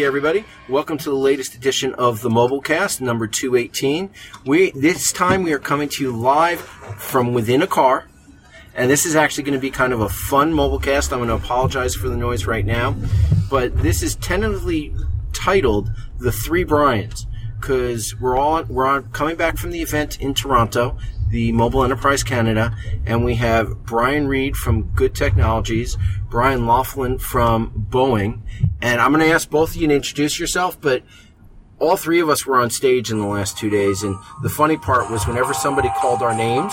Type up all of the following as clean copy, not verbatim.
everybody. Welcome to the latest edition of the Mobilecast, number 218. This time we are coming to you live from within a car, and this is actually going to be kind of a fun Mobilecast. I'm going to apologize for the noise right now, but this is tentatively titled The Three Brians, because we're coming back from the event in Toronto, the Mobile Enterprise Canada, and we have Brian Reed from Good Technologies, Brian Laughlin from Boeing, and I'm going to ask both of you to introduce yourself, but all three of us were on stage in the last 2 days, and the funny part was whenever somebody called our names,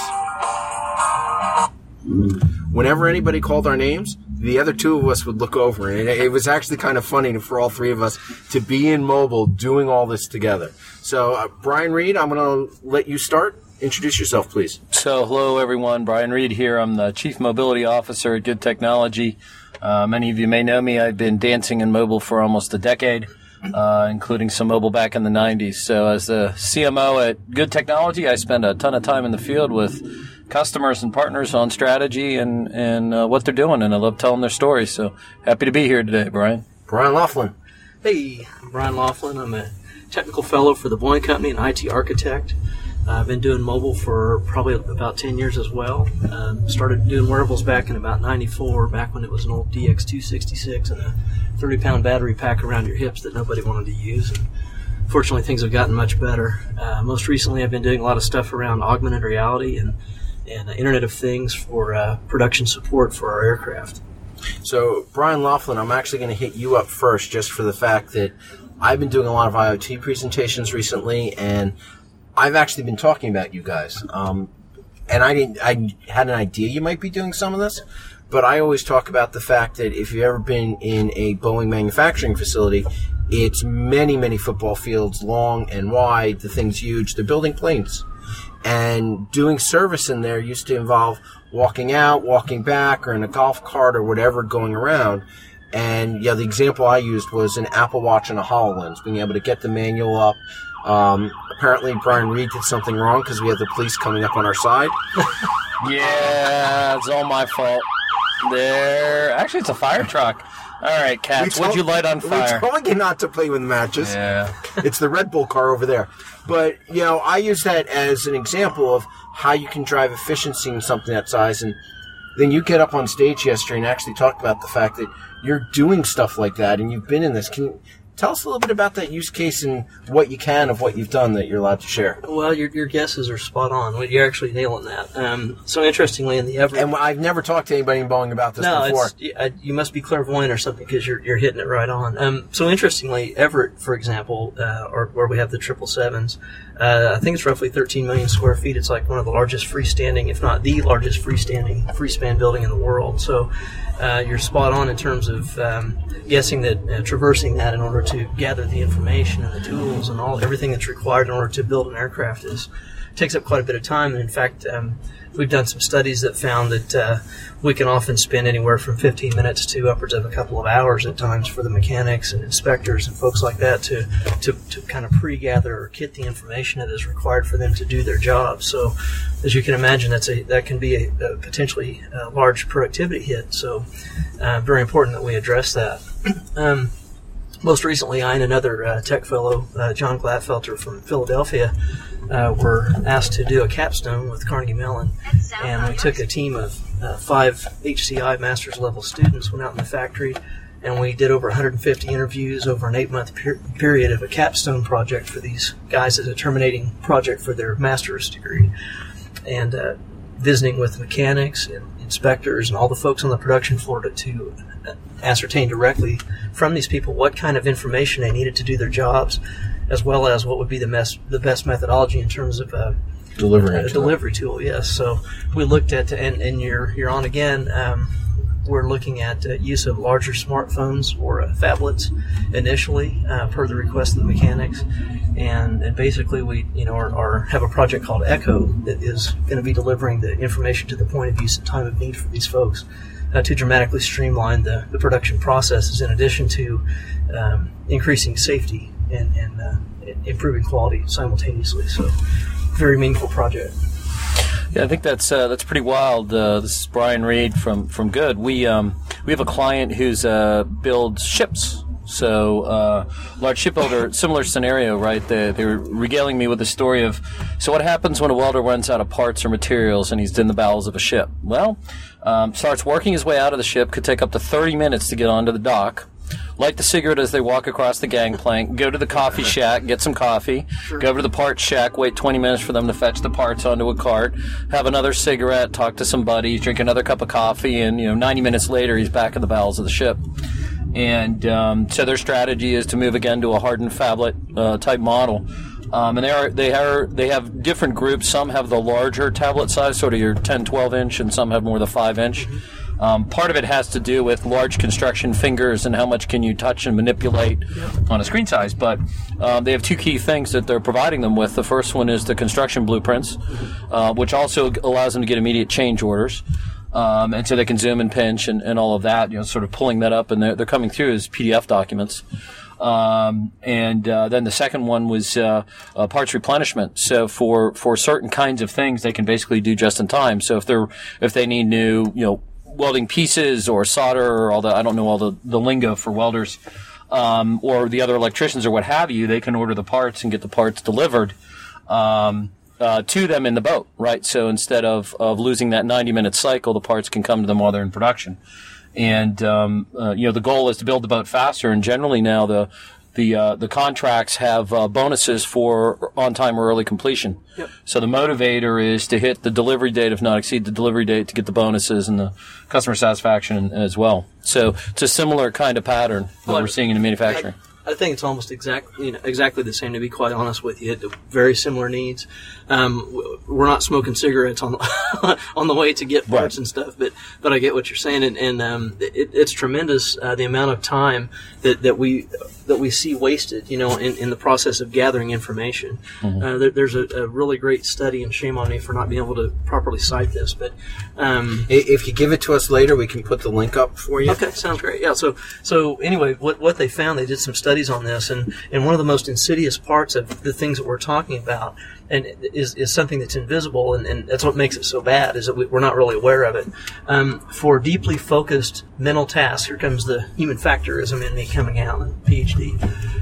the other two of us would look over, and it was actually kind of funny for all three of us to be in mobile doing all this together. So, Brian Reed, I'm going to let you start. Introduce yourself, please. So, hello, everyone. Brian Reed here. I'm the Chief Mobility Officer at Good Technology. Many of you may know me. I've been dancing in mobile for almost a decade, including some mobile back in the 90s. So, as the CMO at Good Technology, I spend a ton of time in the field with customers and partners on strategy and what they're doing, and I love telling their stories. So, happy to be here today, Brian. Brian Laughlin. Hey, I'm Brian Laughlin. I'm a technical fellow for the Boeing Company and IT architect. I've been doing mobile for probably about 10 years as well. Started doing wearables back in about 94, back when it was an old DX266 and a 30-pound battery pack around your hips that nobody wanted to use. And fortunately, things have gotten much better. Most recently, I've been doing a lot of stuff around augmented reality and Internet of Things for production support for our aircraft. So, Brian Laughlin, I'm actually going to hit you up first just for the fact that I've been doing a lot of IoT presentations recently, and I've actually been talking about you guys, and I had an idea you might be doing some of this, but I always talk about the fact that if you've ever been in a Boeing manufacturing facility, it's many, many football fields long and wide. The thing's huge. They're building planes, and doing service in there used to involve walking out, walking back, or in a golf cart or whatever going around. And yeah, the example I used was an Apple Watch and a HoloLens, being able to get the manual up. Apparently Brian Reed did something wrong because we have the police coming up on our side. Yeah, it's all my fault. Actually, it's a fire truck. All right, cats, what'd you light on fire? We told you not to play with matches. Yeah. It's the Red Bull car over there. But, I use that as an example of how you can drive efficiency in something that size. And then you get up on stage yesterday and actually talk about the fact that you're doing stuff like that and you've been in this. Can you tell us a little bit about that use case and what you can of what you've done that you're allowed to share? Well, your guesses are spot on. You're actually nailing that. So interestingly, in the Everett... And I've never talked to anybody in Boeing about this before. You must be clairvoyant or something because you're hitting it right on. So interestingly, Everett, for example, or where we have the 777s, I think it's roughly 13 million square feet. It's like one of the largest freestanding, if not the largest freestanding free-span building in the world. So you're spot on in terms of guessing that traversing that in order to gather the information and the tools and everything that's required in order to build an aircraft takes up quite a bit of time. And in fact, we've done some studies that found that we can often spend anywhere from 15 minutes to upwards of a couple of hours at times for the mechanics and inspectors and folks like that to kind of pre-gather or kit the information that is required for them to do their job. So, as you can imagine, that can be a potentially large productivity hit. So, very important that we address that. Most recently, I and another tech fellow, John Glatfelter from Philadelphia, were asked to do a capstone with Carnegie Mellon, and we took a team of 5 HCI master's level students, went out in the factory, and we did over 150 interviews over an 8-month period of a capstone project for these guys as a terminating project for their master's degree, and visiting with mechanics and inspectors and all the folks on the production floor to ascertain directly from these people what kind of information they needed to do their jobs, as well as what would be the best methodology in terms of delivery tool. Yes, so we looked at, and you're on again. We're looking at use of larger smartphones or phablets initially, per the request of the mechanics, and basically we have a project called Echo that is going to be delivering the information to the point of use and time of need for these folks. To dramatically streamline the production processes, in addition to increasing safety and improving quality simultaneously. So, very meaningful project. Yeah, I think that's pretty wild. This is Brian Reed from Good. We have a client who's builds ships, So, large shipbuilder, similar scenario, right? They were regaling me with the story of, so what happens when a welder runs out of parts or materials and he's in the bowels of a ship? Well, starts working his way out of the ship, could take up to 30 minutes to get onto the dock, light the cigarette as they walk across the gangplank, go to the coffee shack, get some coffee, go over to the parts shack, wait 20 minutes for them to fetch the parts onto a cart, have another cigarette, talk to some buddies, drink another cup of coffee, and 90 minutes later he's back in the bowels of the ship. And so their strategy is to move again to a hardened phablet type model. And they have different groups. Some have the larger tablet size, sort of your 10, 12 inch, and some have more the 5 inch. Part of it has to do with large construction fingers and how much can you touch and manipulate on a screen size. But they have two key things that they're providing them with. The first one is the construction blueprints, which also allows them to get immediate change orders. And so they can zoom and pinch and all of that, sort of pulling that up, and they're coming through as PDF documents. And then the second one was parts replenishment. So for certain kinds of things, they can basically do just in time. So if they need new, welding pieces or solder or I don't know all the lingo for welders, or the other electricians or what have you, they can order the parts and get the parts delivered to them in the boat, right? So instead of losing that 90-minute cycle, the parts can come to them while they're in production. And the goal is to build the boat faster. And generally now the contracts have bonuses for on-time or early completion. Yep. So the motivator is to hit the delivery date, if not exceed the delivery date, to get the bonuses and the customer satisfaction as well. So it's a similar kind of pattern that we're seeing in the manufacturing. I think it's almost exactly the same, to be quite honest with you. Very similar needs. We're not smoking cigarettes on the way to get parts and stuff, but I get what you're saying, and it's tremendous the amount of time that we see wasted, in the process of gathering information. Mm-hmm. There's a really great study, and shame on me for not being able to properly cite this, but if you give it to us later, we can put the link up for you. Okay, sounds great. Yeah. So anyway, what they found, they did some studies on this, and one of the most insidious parts of the things that we're talking about, and is something that's invisible, and that's what makes it so bad, is that we're not really aware of it. For deeply focused mental tasks, here comes the human factorism in me coming out, PhD.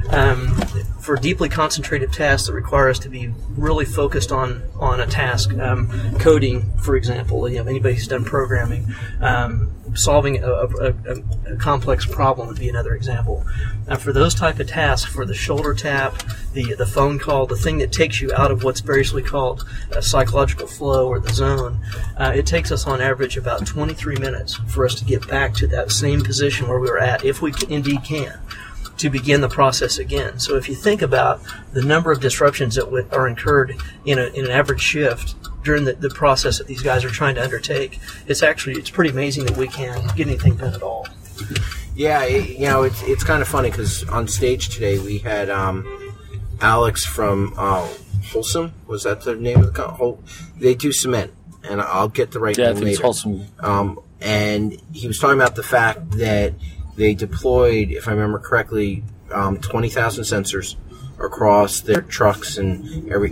For deeply concentrated tasks that require us to be really focused on a task, coding, for example, anybody who's done programming, solving a complex problem would be another example. Now, for those type of tasks, for the shoulder tap, the phone call, the thing that takes you out of what's variously called a psychological flow or the zone, it takes us on average about 23 minutes for us to get back to that same position where we were at, if we indeed can, to begin the process again. So if you think about the number of disruptions that are incurred in an average shift during the process that these guys are trying to undertake, it's pretty amazing that we can't get anything done at all. Yeah, it's kind of funny because on stage today we had Alex from Holcim. Was that the name of the company? They do cement, and I'll get the right name later. I think it's Holcim. And he was talking about the fact that they deployed, if I remember correctly, 20,000 sensors across their trucks, and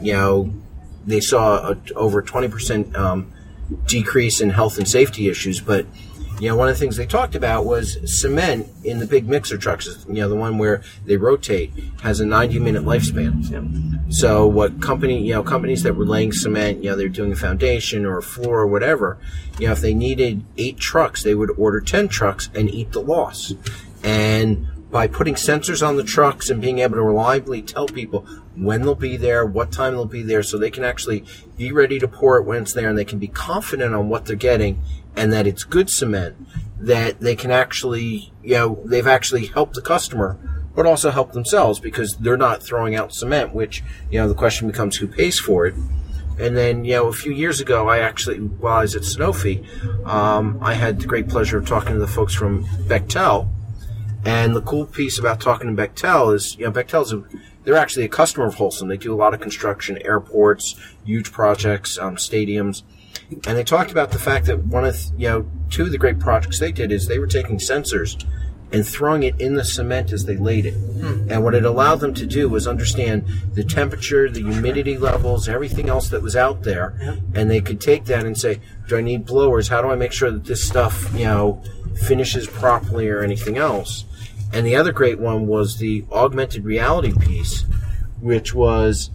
they saw over 20% decrease in health and safety issues. But one of the things they talked about was cement in the big mixer trucks. The one where they rotate has a 90-minute lifespan. Yep. So what companies that were laying cement, they're doing a foundation or a floor or whatever. If they needed 8 trucks, they would order 10 trucks and eat the loss. And by putting sensors on the trucks and being able to reliably tell people when they'll be there, what time they'll be there, so they can actually be ready to pour it when it's there, and they can be confident on what they're getting and that it's good cement, that they can actually, they've actually helped the customer, but also helped themselves because they're not throwing out cement, which, the question becomes who pays for it. And then, a few years ago, while I was at Sanofi, I had the great pleasure of talking to the folks from Bechtel. And the cool piece about talking to Bechtel is, they're actually a customer of Holcim. They do a lot of construction, airports, huge projects, stadiums. And they talked about the fact that two of the great projects they did is they were taking sensors and throwing it in the cement as they laid it. And what it allowed them to do was understand the temperature, the humidity levels, everything else that was out there. And they could take that and say, do I need blowers? How do I make sure that this stuff, finishes properly or anything else? And the other great one was the augmented reality piece, which was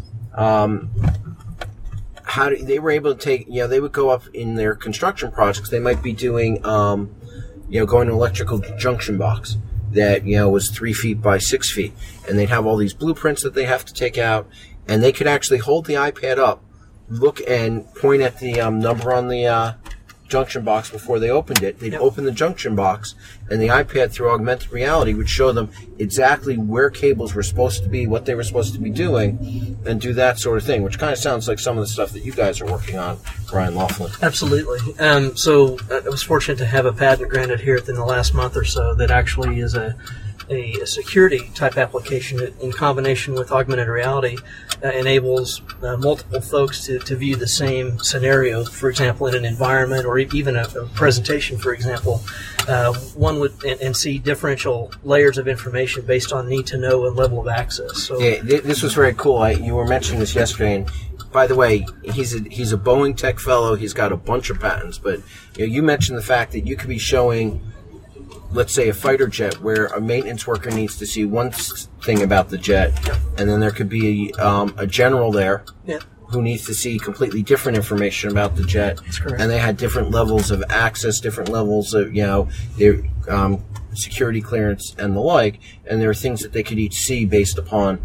they were able to take, they would go up in their construction projects. They might be doing, going to an electrical junction box that, was 3 feet by 6 feet. And they'd have all these blueprints that they have to take out. And they could actually hold the iPad up, look and point at the number on the junction box before they opened it. They'd open the junction box, and the iPad, through augmented reality, would show them exactly where cables were supposed to be, what they were supposed to be doing, and do that sort of thing, which kind of sounds like some of the stuff that you guys are working on, Brian Laughlin. Absolutely. So I was fortunate to have a patent granted here within the last month or so that actually is a security type application that, in combination with augmented reality, enables multiple folks to view the same scenario. For example, in an environment or even a presentation, for example, one would and see differential layers of information based on need to know and level of access. So this was very cool. You were mentioning this yesterday, and by the way, he's a Boeing Tech Fellow. He's got a bunch of patents, but you mentioned the fact that you could be showing, let's say, a fighter jet where a maintenance worker needs to see one thing about the jet, and then there could be a general there who needs to see completely different information about the jet. That's correct. And they had different levels of access, different levels of, their security clearance and the like, and there are things that they could each see based upon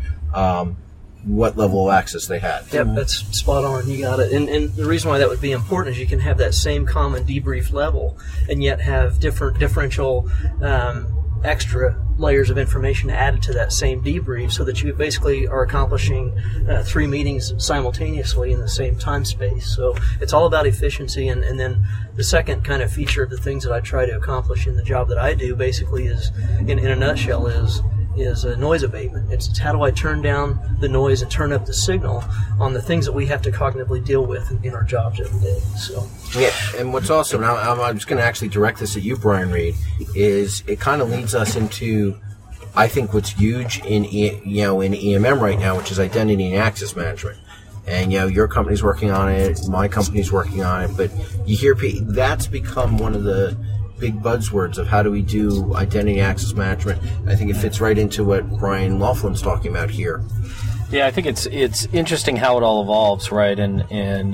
what level of access they had. Yep, that's spot on. You got it. And the reason why that would be important is you can have that same common debrief level and yet have differential extra layers of information added to that same debrief, so that you basically are accomplishing 3 meetings simultaneously in the same time space. So it's all about efficiency. And then the second kind of feature of the things that I try to accomplish in the job that I do basically is, in a nutshell, is noise abatement. It's how do I turn down the noise and turn up the signal on the things that we have to cognitively deal with in our jobs every day. So yeah, and what's awesome, and I'm just going to actually direct this at you, Brian Reed, is it kind of leads us into, I think, what's huge in in EMM right now, which is identity and access management. And your company's working on it, my company's working on it, but you hear that's become one of the big buzzwords of how do we do identity access management. I think it fits right into what Brian Laughlin's talking about here. Yeah, I think it's interesting how it all evolves, right? And in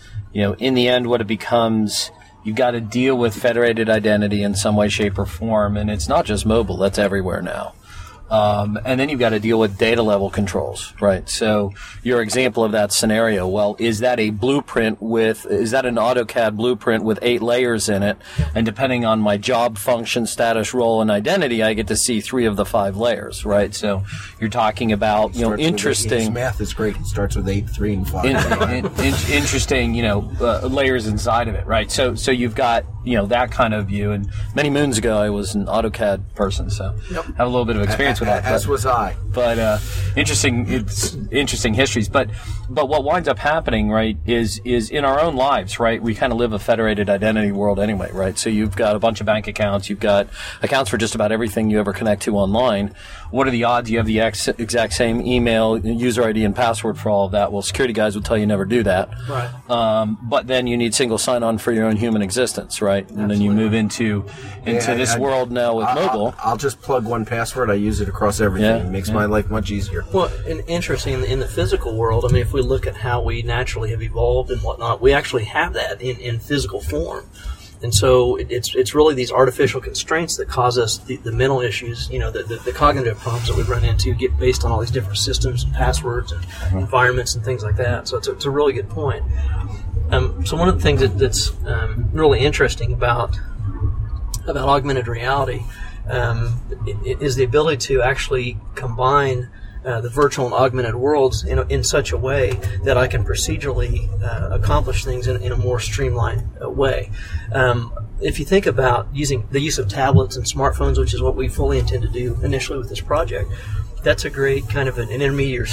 the end, what it becomes, you've got to deal with federated identity in some way, shape, or form, and it's not just mobile; that's everywhere now. And then you've got to deal with data level controls, right? So your example of that scenario, well, is that an AutoCAD blueprint with 8 layers in it? And depending on my job, function, status, role, and identity, I get to see 3 of the 5 layers, right? So you're talking about, interesting. His math is great. It starts with 8, 3, and 5. Interesting, layers inside of it, right? So you've got, that kind of view. And many moons ago, I was an AutoCAD person, so I have a little bit of experience with that. As was I. But interesting histories. But what winds up happening, right, is in our own lives, right? We kind of live a federated identity world anyway, right? So you've got a bunch of bank accounts. You've got accounts for just about everything you ever connect to online. What are the odds you have the exact same email, user ID, and password for all of that? Well, security guys will tell you never do that. Right. But then you need single sign-on for your own human existence, right? And then you move into this world now with mobile. I'll just plug 1Password. I use it across everything. It makes my life much easier. Well, and interesting, in the physical world, I mean, if we look at how we naturally have evolved and whatnot, we actually have that in physical form. And so it's really these artificial constraints that cause us the mental issues, the cognitive problems that we run into get based on all these different systems and passwords and environments and things like that. So it's a really good point. So one of the things that's really interesting about augmented reality is the ability to actually combine the virtual and augmented worlds in such a way that I can procedurally accomplish things in a more streamlined way. If you think about the use of tablets and smartphones, which is what we fully intend to do initially with this project, that's a great kind of an intermediary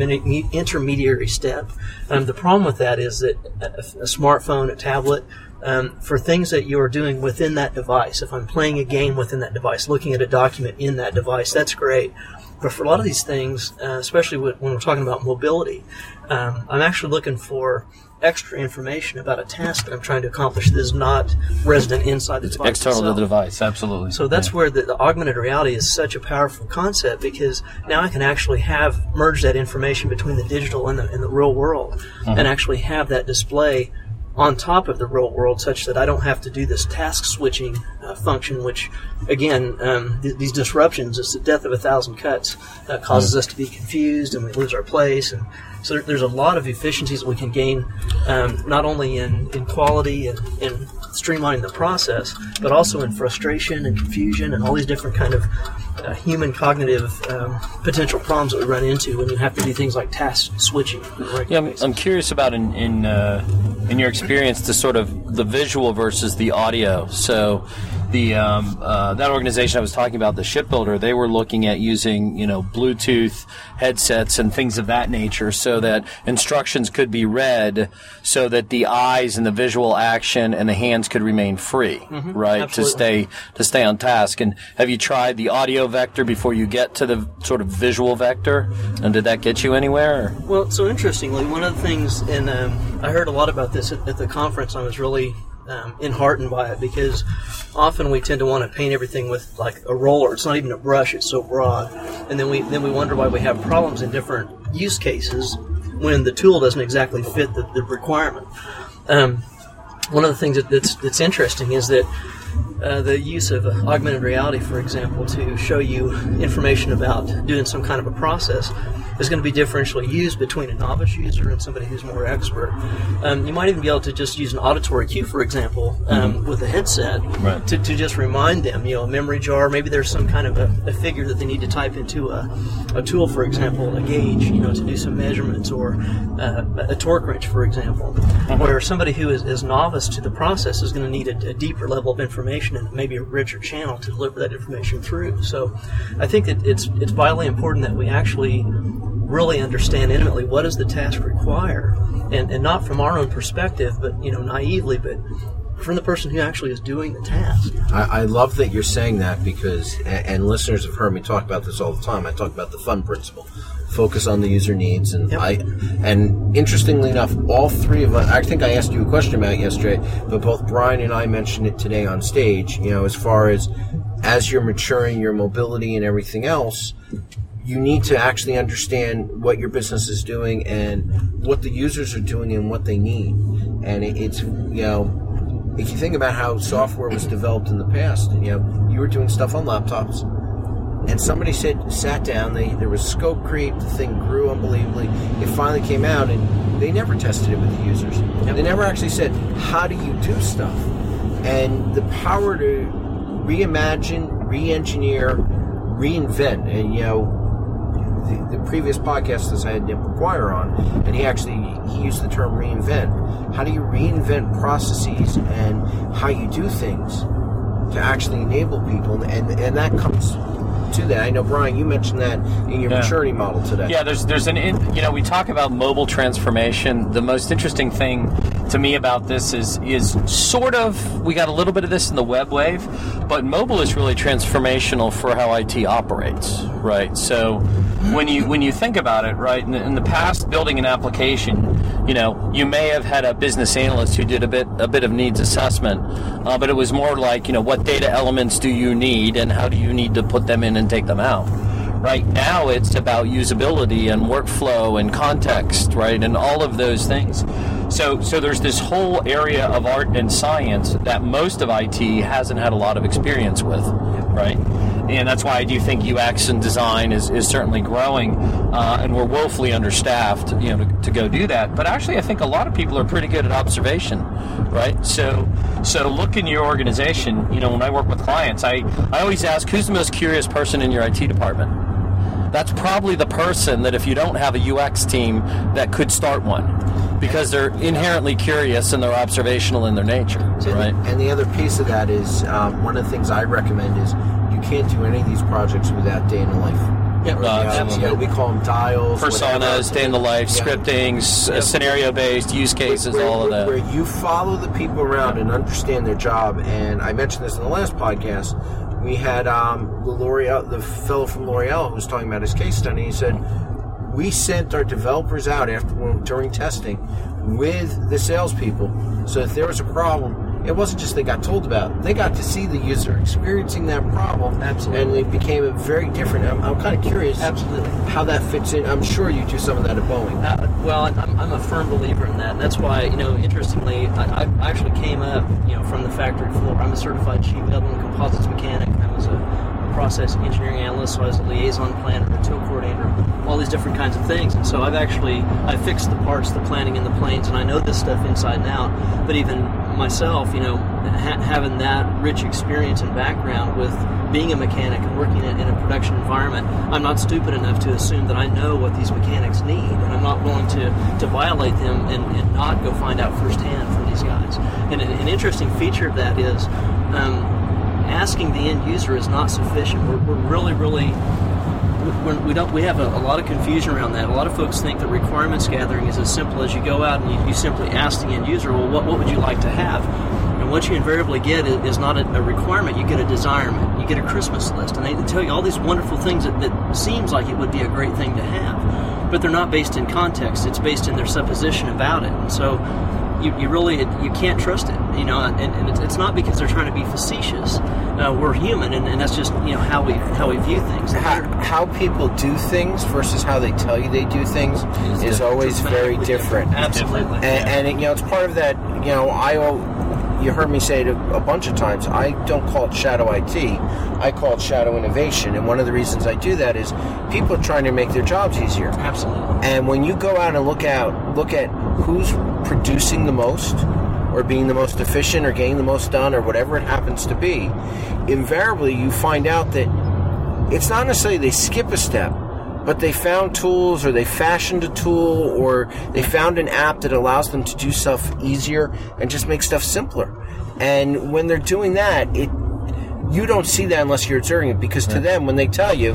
step. The problem with that is that a smartphone, a tablet, for things that you are doing within that device, if I'm playing a game within that device, looking at a document in that device, that's great. But for a lot of these things, especially when we're talking about mobility, I'm actually looking for extra information about a task that I'm trying to accomplish that is not resident inside the device external itself. to the device, absolutely. So that's where the augmented reality is such a powerful concept, because now I can actually merge that information between the digital and the real world, and actually have that display on top of the real world, such that I don't have to do this task switching function, which, again, these disruptions, it's the death of 1,000 cuts, causes us to be confused and we lose our place. And so there's a lot of efficiencies that we can gain, not only in quality and in streamlining the process, but also in frustration and confusion and all these different kind of human cognitive potential problems that we run into when you have to do things like task switching. Yeah, I'm curious about in your experience the sort of the visual versus the audio. So the that organization I was talking about, the shipbuilder, they were looking at using Bluetooth headsets and things of that nature, so that instructions could be read, so that the eyes and the visual action and the hands could remain free, right? Absolutely. To stay on task. And have you tried the audio vector before you get to the sort of visual vector? And did that get you anywhere? Or? Well, so interestingly, one of the things, and I heard a lot about this at the conference. I was really enheartened by it, because often we tend to want to paint everything with like a roller. It's not even a brush; it's so broad, and then we wonder why we have problems in different use cases when the tool doesn't exactly fit the requirement. One of the things that's interesting is that the use of augmented reality, for example, to show you information about doing some kind of a process is going to be differentially used between a novice user and somebody who's more expert. You might even be able to just use an auditory cue, for example, with a headset, right, to just remind them, a memory jar. Maybe there's some kind of a figure that they need to type into a tool, for example, a gauge, to do some measurements, or a torque wrench, for example. Where somebody who is novice to the process is going to need a deeper level of information and maybe a richer channel to deliver that information through. So I think that it's vitally important that we actually really understand intimately what does the task require, and not from our own perspective, but naively, but from the person who actually is doing the task. I love that you're saying that, because, and listeners have heard me talk about this all the time, I talk about the FUN principle. Focus on the user needs, and Yep. and interestingly enough, all three of us, I think I asked you a question about it yesterday, but both Brian and I mentioned it today on stage, as far as you're maturing your mobility and everything else, you need to actually understand what your business is doing and what the users are doing and what they need. And it's, if you think about how software was developed in the past, you were doing stuff on laptops, and somebody sat down, there was scope creep, the thing grew unbelievably, it finally came out, and they never tested it with the users. They never actually said, how do you do stuff? And the power to reimagine, re-engineer, reinvent, and the previous podcast that I had Nick McGuire on, and he used the term reinvent. How do you reinvent processes and how you do things to actually enable people, and that comes to that. I know, Brian, you mentioned that in your maturity model today. Yeah, there's we talk about mobile transformation. The most interesting thing to me about this is sort of, we got a little bit of this in the web wave, but mobile is really transformational for how IT operates, right? So when you think about it, right, in the past, building an application, you may have had a business analyst who did a bit of needs assessment, but it was more like, what data elements do you need and how do you need to put them in and take them out? Right now, it's about usability and workflow and context, right, and all of those things. So there's this whole area of art and science that most of IT hasn't had a lot of experience with, right? And that's why I do think UX and design is certainly growing, and we're woefully understaffed, to go do that. But actually, I think a lot of people are pretty good at observation, right? So look in your organization. When I work with clients, I always ask, who's the most curious person in your IT department? That's probably the person that, if you don't have a UX team, that could start one, because they're inherently curious and they're observational in their nature, right? And the other piece of that is, one of the things I recommend is you can't do any of these projects without day in the life. Absolutely. We call them dials, personas, day in the life, scripting, scenario-based use cases, all of that. Where you follow the people around and understand their job. And I mentioned this in the last podcast. we had L'Oreal, the fellow from L'Oreal who was talking about his case study. He said, we sent our developers out during testing with the salespeople, so if there was a problem, it wasn't just they got told about it. They got to see the user experiencing that problem. Absolutely. And it became a very different. I'm kind of curious Absolutely. how that fits in. I'm sure you do some of that at Boeing. Well, I'm a firm believer in that, and that's why, interestingly, I actually came up, from the factory floor. I'm a certified sheet metal and composites mechanic. I was a process engineering analyst, so I was a liaison planner, a tool coordinator, all these different kinds of things. And so I fixed the parts, the planning, and the planes, and I know this stuff inside and out. But even myself, having that rich experience and background with being a mechanic and working in a production environment, I'm not stupid enough to assume that I know what these mechanics need, and I'm not willing to violate them and not go find out firsthand from these guys. And an interesting feature of that is asking the end user is not sufficient. We're really we have a lot of confusion around that. A lot of folks think that requirements gathering is as simple as you go out and you simply ask the end user, well, what would you like to have? And what you invariably get is not a requirement. You get a desirement. You get a Christmas list, and they tell you all these wonderful things that seems like it would be a great thing to have, but they're not based in context. It's based in their supposition about it. And so you can't trust it, and it's not because they're trying to be facetious. We're human, and that's just how we view things. How people do things versus how they tell you they do things is always very different. Absolutely. And it's part of that. You heard me say it a bunch of times. I don't call it shadow IT. I call it shadow innovation. And one of the reasons I do that is people are trying to make their jobs easier. Absolutely. And when you go out and look at who's producing the most, or being the most efficient, or getting the most done, or whatever it happens to be, invariably you find out that it's not necessarily they skip a step, but they found tools, or they fashioned a tool, or they found an app that allows them to do stuff easier and just make stuff simpler. And when they're doing that, you don't see that unless you're observing it, because to them, when they tell you,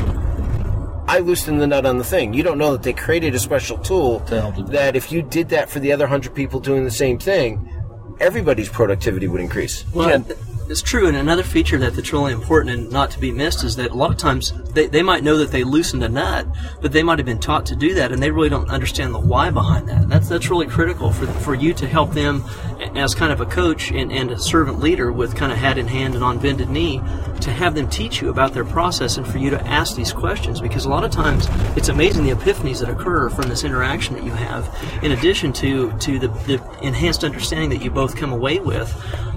I loosened the nut on the thing, you don't know that they created a special tool that if you did that for the other 100 people doing the same thing, everybody's productivity would increase. Well, it's true, and another feature that's really important and not to be missed is that a lot of times they might know that they loosened a nut, but they might have been taught to do that, and they really don't understand the why behind that. That's really critical for you to help them as kind of a coach and a servant leader with kind of hat in hand and on bended knee, to have them teach you about their process and for you to ask these questions, because a lot of times it's amazing the epiphanies that occur from this interaction that you have, in addition to the enhanced understanding that you both come away with.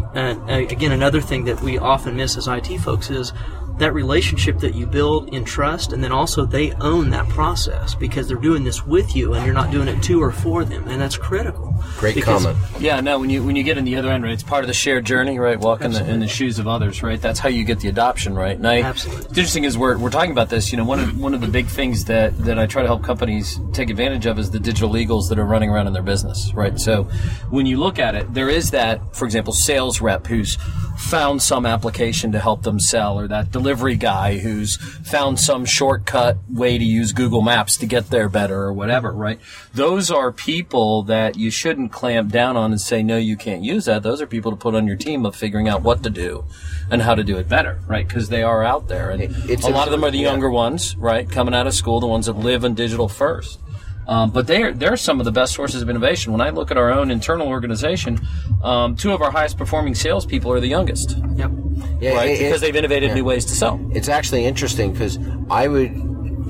Again, another thing that we often miss as IT folks is that relationship that you build in trust, and then also they own that process because they're doing this with you and you're not doing it to or for them, and that's critical. Great comment. Yeah, no, when you get in the other end, right, it's part of the shared journey, right, walking in the shoes of others, right, that's how you get the adoption, right. And Absolutely. What's interesting is we're talking about this, one of the big things that I try to help companies take advantage of is the digital eagles that are running around in their business, right. So when you look at it, there is that, for example, sales rep who's found some application to help them sell, or that delivery guy who's found some shortcut way to use Google Maps to get there better, or whatever, right? Those are people that you shouldn't clamp down on and say, no, you can't use that. Those are people to put on your team of figuring out what to do and how to do it better, right? Because they are out there. And a lot of them are the younger ones, right? Coming out of school, the ones that live in digital first. But they're some of the best sources of innovation. When I look at our own internal organization, two of our highest performing salespeople are the youngest. Yep. Yeah, right? Because they've innovated new ways to sell. It's actually interesting because I would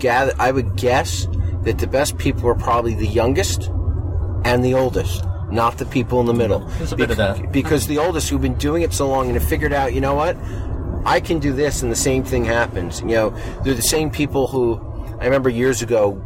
guess that the best people are probably the youngest and the oldest, not the people in the middle. There's a bit of that. Because the oldest who've been doing it so long and have figured out, you know what, I can do this and the same thing happens. They're the same people who, I remember years ago,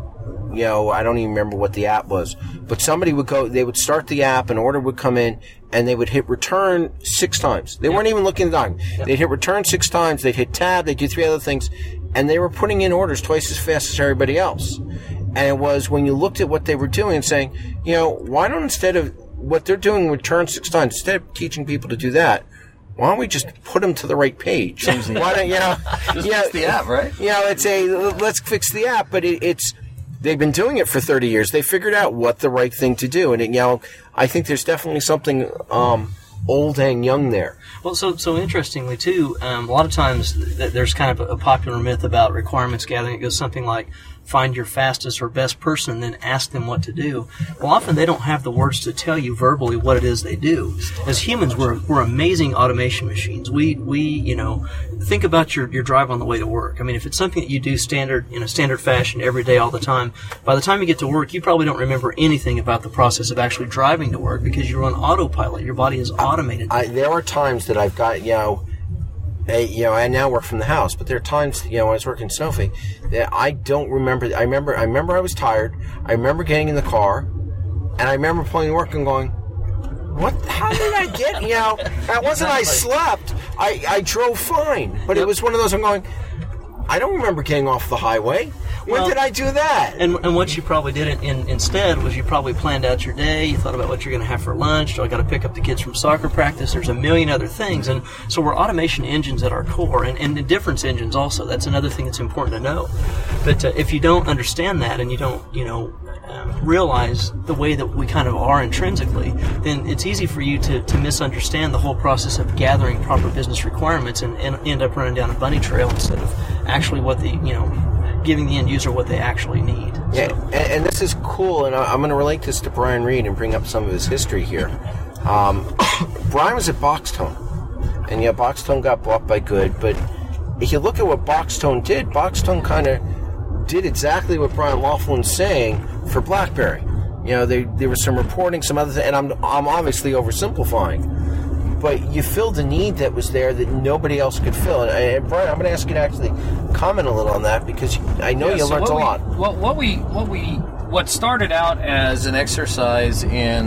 I don't even remember what the app was, but somebody would go, they would start the app, an order would come in, and they would hit return 6 times. They weren't even looking at the document. They'd hit return 6 times, they'd hit tab, they'd do 3 other things, and they were putting in orders twice as fast as everybody else. And it was when you looked at what they were doing and saying, why don't, instead of what they're doing, return 6 times, instead of teaching people to do that, why don't we just put them to the right page? Why don't, just fix the app, right? It's let's fix the app, but it's, they've been doing it for 30 years. They figured out what the right thing to do. And, I think there's definitely something old and young there. Well, so interestingly too, a lot of times there's kind of a popular myth about requirements gathering. It goes something like, find your fastest or best person and then ask them what to do. Well, often they don't have the words to tell you verbally what it is they do. As humans, we're amazing automation machines. We think about your drive on the way to work. I mean, if it's something that you do in a standard fashion every day all the time, by the time you get to work, you probably don't remember anything about the process of actually driving to work because you're on autopilot. Your body is automated. There are times that I've got, I now work from the house, but there are times, when I was working in Sanofi, that I don't remember. I remember I was tired. I remember getting in the car, and I remember pulling to work and going, "What? How did I get? That wasn't I slept. I drove fine, but it was one of those. I'm going, I don't remember getting off the highway. When did I do that? And what you probably did instead was you probably planned out your day. You thought about what you're going to have for lunch. Do I got to pick up the kids from soccer practice? There's a million other things. And so we're automation engines at our core, and the difference engines also. That's another thing that's important to know. But if you don't understand that and you don't, realize the way that we kind of are intrinsically, then it's easy for you to misunderstand the whole process of gathering proper business requirements and end up running down a bunny trail instead of actually giving the end user what they actually need. Yeah, and this is cool, and I'm going to relate this to Brian Reed and bring up some of his history here. Brian was at Boxtone, and Boxtone got bought by Good, but if you look at what Boxtone did, Boxtone kind of did exactly what Brian Laughlin's saying for BlackBerry. There was some reporting, some other things, and I'm obviously oversimplifying, but you filled a need that was there that nobody else could fill. And Brian, I'm going to ask you to actually comment a little on that because I know you learned a lot. What started out as an exercise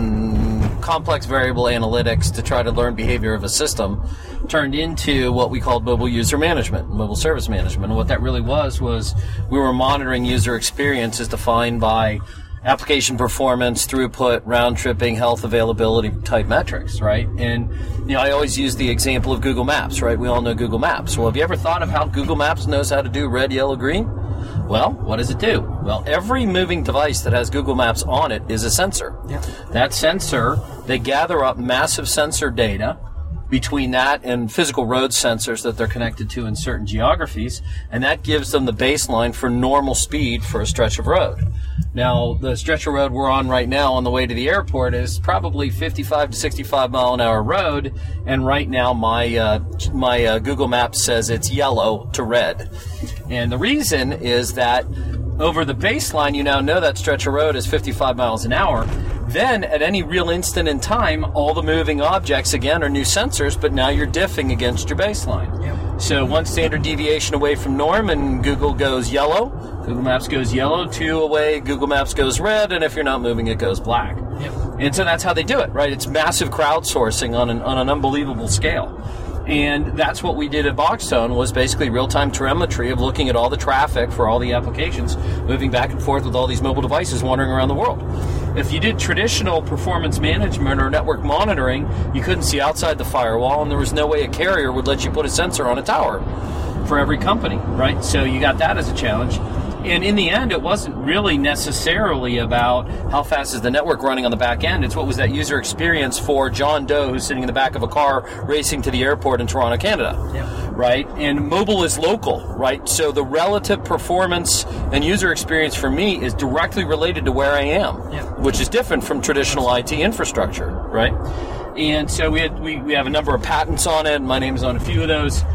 in complex variable analytics to try to learn behavior of a system turned into what we called mobile user management, mobile service management. And what that really was we were monitoring user experience as defined by application performance, throughput, round tripping, health, availability type metrics, right? And, I always use the example of Google Maps, right? We all know Google Maps. Well, have you ever thought of how Google Maps knows how to do red, yellow, green? Well, what does it do? Well, every moving device that has Google Maps on it is a sensor. Yeah. That sensor, they gather up massive sensor data between that and physical road sensors that they're connected to in certain geographies, and that gives them the baseline for normal speed for a stretch of road. Now, the stretch of road we're on right now on the way to the airport is probably 55 to 65 mile an hour road, and right now my Google Maps says it's yellow to red. And the reason is that over the baseline, you now know that stretch of road is 55 miles an hour. Then, at any real instant in time, all the moving objects, again, are new sensors, but now you're diffing against your baseline. Yep. So one standard deviation away from norm, and Google goes yellow. Google Maps goes yellow. 2 away, Google Maps goes red, and if you're not moving, it goes black. Yep. And so that's how they do it, right? It's massive crowdsourcing on an unbelievable scale. And that's what we did at Boxtone, was basically real-time telemetry of looking at all the traffic for all the applications, moving back and forth with all these mobile devices wandering around the world. If you did traditional performance management or network monitoring, you couldn't see outside the firewall, and there was no way a carrier would let you put a sensor on a tower for every company, right? So you got that as a challenge. And in the end, it wasn't really necessarily about how fast is the network running on the back end. It's what was that user experience for John Doe who's sitting in the back of a car racing to the airport in Toronto, Canada, right? And mobile is local, right? So the relative performance and user experience for me is directly related to where I am, which is different from traditional IT infrastructure, right? And so we have a number of patents on it. My name is on a few of those.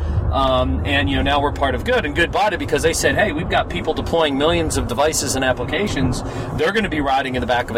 And now we're part of Good, and Good bought it because they said, hey, we've got people deploying millions of devices and applications. They're going to be riding in the back of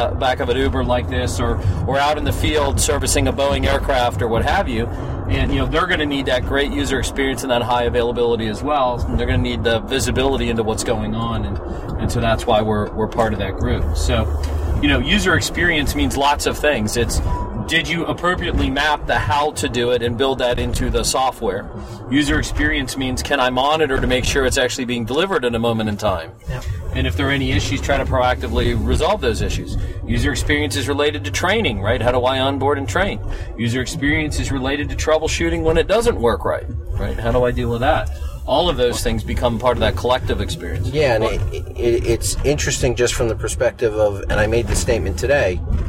an Uber like this, or out in the field servicing a Boeing aircraft or what have you. And they're going to need that great user experience and that high availability as well. And they're going to need the visibility into what's going on, and so that's why we're part of that group. So, user experience means lots of things. It's, did you appropriately map the how to do it and build that into the software? User experience means, can I monitor to make sure it's actually being delivered in a moment in time? Yep. And if there are any issues, try to proactively resolve those issues. User experience is related to training, right? How do I onboard and train? User experience is related to troubleshooting when it doesn't work right? How do I deal with that? All of those things become part of that collective experience. Yeah, and it's interesting just from the perspective of, and I made the statement today,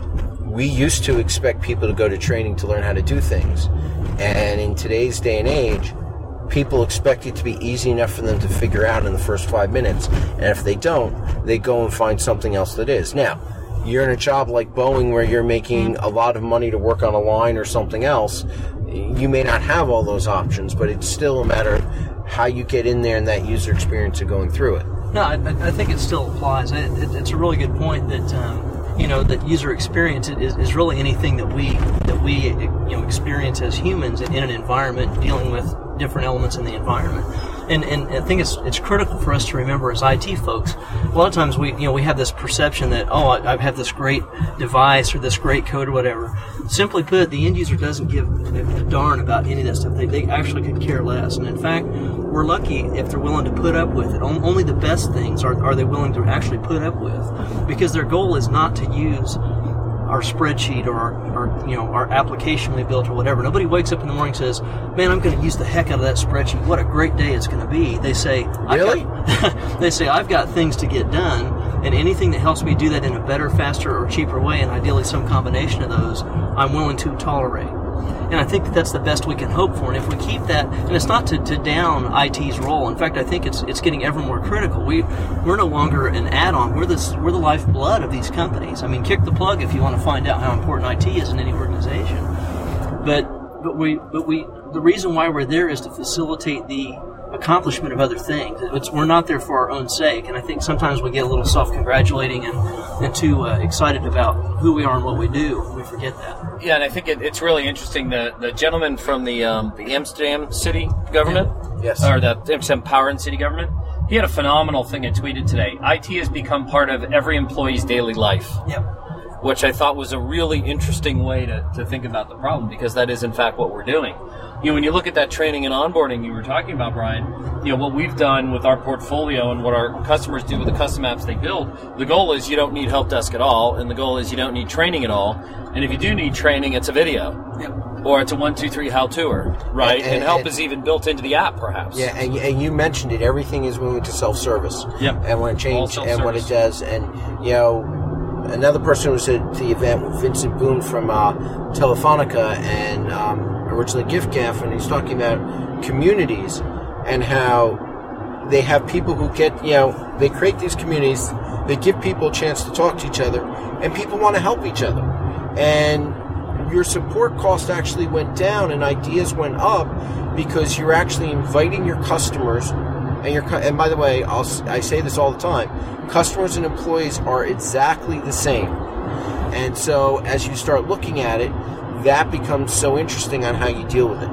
we used to expect people to go to training to learn how to do things. And in today's day and age, people expect it to be easy enough for them to figure out in the first 5 minutes. And if they don't, they go and find something else that is. Now, you're in a job like Boeing where you're making a lot of money to work on a line or something else. You may not have all those options, but it's still a matter of how you get in there and that user experience of going through it. No, I think it still applies. It's a really good point that that user experience is really anything that we experience as humans in an environment dealing with different elements in the environment. And I think it's critical for us to remember as IT folks. A lot of times we have this perception that I have this great device or this great code or whatever. Simply put, the end user doesn't give a darn about any of that stuff. They actually could care less. And in fact, we're lucky if they're willing to put up with it. Only the best things are they willing to actually put up with, because their goal is not to use our spreadsheet or our application we built or whatever. Nobody wakes up in the morning and says, man, I'm going to use the heck out of that spreadsheet. What a great day it's going to be. They say, really? I've got things to get done, and anything that helps me do that in a better, faster, or cheaper way, and ideally some combination of those, I'm willing to tolerate. And I think that's the best we can hope for. And if we keep that, and it's not to down IT's role. In fact, I think it's getting ever more critical. We're no longer an add-on. We're the lifeblood of these companies. I mean, kick the plug if you want to find out how important IT is in any organization. But the reason why we're there is to facilitate the accomplishment of other things. We're not there for our own sake, and I think sometimes we get a little self-congratulating and too excited about who we are and what we do. We forget that. Yeah, and I think it's really interesting. The gentleman from the Amsterdam city government, yes, or the Amsterdam Power and City government, he had a phenomenal thing he tweeted today. IT has become part of every employee's daily life. Yep. Which I thought was a really interesting way to think about the problem, because that is in fact what we're doing. When you look at that training and onboarding you were talking about, Brian, what we've done with our portfolio and what our customers do with the custom apps they build, the goal is you don't need help desk at all, and the goal is you don't need training at all. And if you do need training, it's a video. Yep. Or it's a 1, 2, 3 how-toer, right? And help is even built into the app, perhaps. Yeah, and you mentioned it. Everything is moving to self-service. Yep. And when it changes and what it does. And, another person was at the event with Vincent Boone from Telefonica and originally GiftGaff, and he's talking about communities and how they have people who get, they create these communities, they give people a chance to talk to each other, and people want to help each other. And your support cost actually went down and ideas went up because you're actually inviting your customers. And by the way, I say this all the time, customers and employees are exactly the same. And so as you start looking at it, that becomes so interesting on how you deal with it.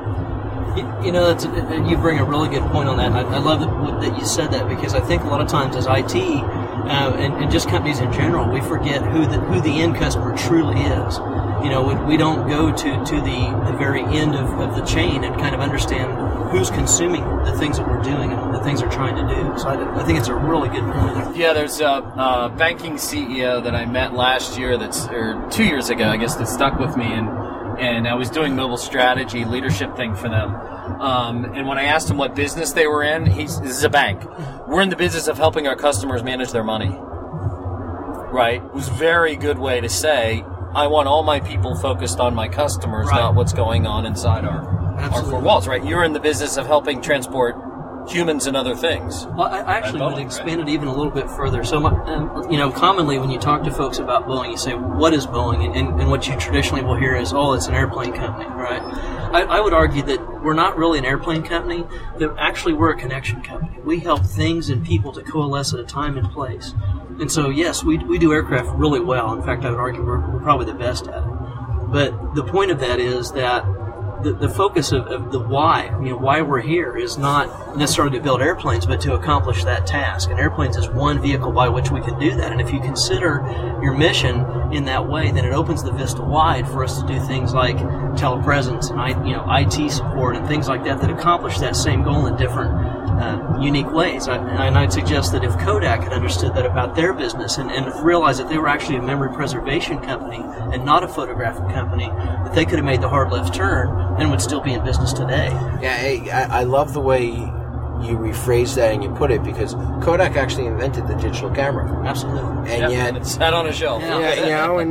You bring a really good point on that. And I love that you said that, because I think a lot of times as IT and just companies in general, we forget who the end customer truly is. We don't go to the very end of the chain and kind of understand who's consuming the things that we're doing and the things they're trying to do. So I think it's a really good point. Yeah, there's a banking CEO that I met last year, or 2 years ago, I guess, that stuck with me, and I was doing mobile strategy leadership thing for them. And when I asked him what business they were in, this is a bank. We're in the business of helping our customers manage their money. Right? It was a very good way to say, I want all my people focused on my customers, right, not what's going on inside our four walls, right? You're in the business of helping transport humans and other things. Well, I actually would expand it even a little bit further. So, commonly when you talk to folks about Boeing, you say, what is Boeing? And what you traditionally will hear is, it's an airplane company, right? I would argue that we're not really an airplane company, that actually we're a connection company. We help things and people to coalesce at a time and place. And so, yes, we do aircraft really well. In fact, I would argue we're probably the best at it. But the point of that is that the focus of the why, why we're here, is not necessarily to build airplanes, but to accomplish that task. And airplanes is one vehicle by which we can do that. And if you consider your mission in that way, then it opens the vista wide for us to do things like telepresence and IT support and things like that accomplish that same goal in different unique ways. And I'd suggest that if Kodak had understood that about their business and realized that they were actually a memory preservation company and not a photographic company, that they could have made the hard left turn and would still be in business today. Yeah, I love the way you rephrase that and you put it, because Kodak actually invented the digital camera. Absolutely. And yet it sat on a shelf. Yeah,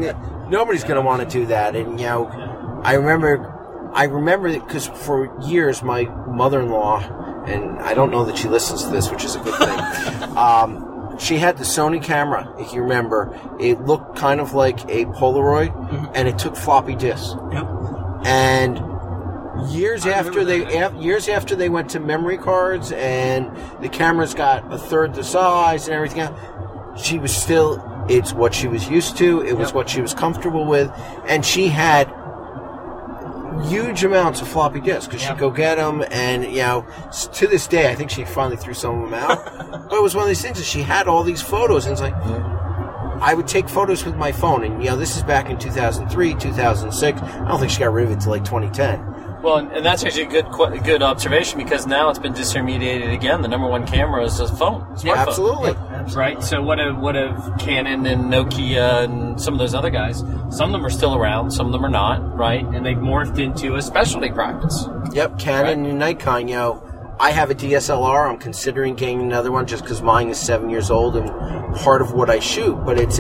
Nobody's going to want to do that. And, you know, I remember that because for years my mother-in-law, and I don't know that she listens to this, which is a good thing, she had the Sony camera, if you remember. It looked kind of like a Polaroid, and it took floppy disks. Yep. And years after they went to memory cards and the cameras got a third the size and everything else, she was still, it's what she was used to, it was what she was comfortable with, and she had huge amounts of floppy disks because she'd go get them, and, you know, to this day, I think she finally threw some of them out. But it was one of these things that she had all these photos, and it's like, I would take photos with my phone, and, you know, this is back in 2003, 2006. I don't think she got rid of it until like 2010. Well, and that's actually a good observation, because now it's been disintermediated again. The number one camera is a phone, smartphone. Yeah, absolutely. Right? So what have Canon and Nokia and some of those other guys, some of them are still around, some of them are not, right? And they've morphed into a specialty practice. Yep, Canon and Nikon, you know. I have a DSLR. I'm considering getting another one just because mine is 7 years old and part of what I shoot. But it's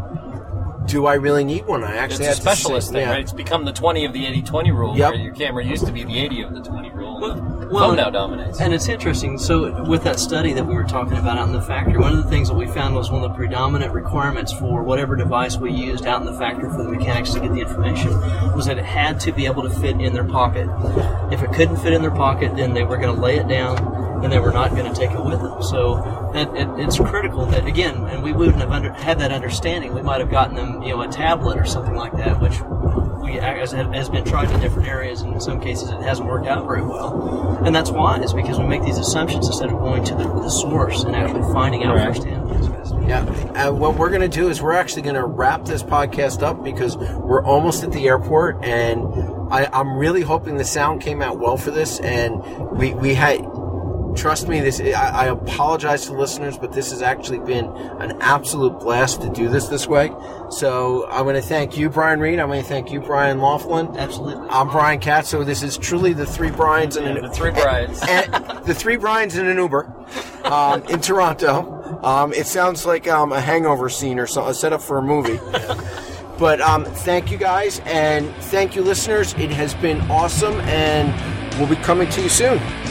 do I really need one? I actually it's a specialist thing, right? It's become the 20 of the 80-20 rule, where your camera used to be the 80 of the 20 rule. Phone now dominates. And it's interesting. So with that study that we were talking about out in the factory, one of the things that we found was one of the predominant requirements for whatever device we used out in the factory for the mechanics to get the information was that it had to be able to fit in their pocket. If it couldn't fit in their pocket, then they were going to lay it down, and they were not going to take it with them. So it's critical that, again, and we wouldn't have had that understanding. We might have gotten them, you know, a tablet or something like that, which has been tried in different areas, and in some cases it hasn't worked out very well. And that's why, is because we make these assumptions instead of going to the source and actually finding out firsthand. Yeah, what we're going to do is we're actually going to wrap this podcast up because we're almost at the airport, and I'm really hoping the sound came out well for this, and we had... Trust me, I apologize to listeners, but this has actually been an absolute blast to do this way. So I'm going to thank you, Brian Reed. I'm going to thank you, Brian Laughlin. Absolutely. I'm Brian Katz. So this is truly the three Brians and the three Brians. And the three Brians in an Uber in Toronto. It sounds like a hangover scene or something, a setup for a movie. But thank you guys, and thank you, listeners. It has been awesome, and we'll be coming to you soon.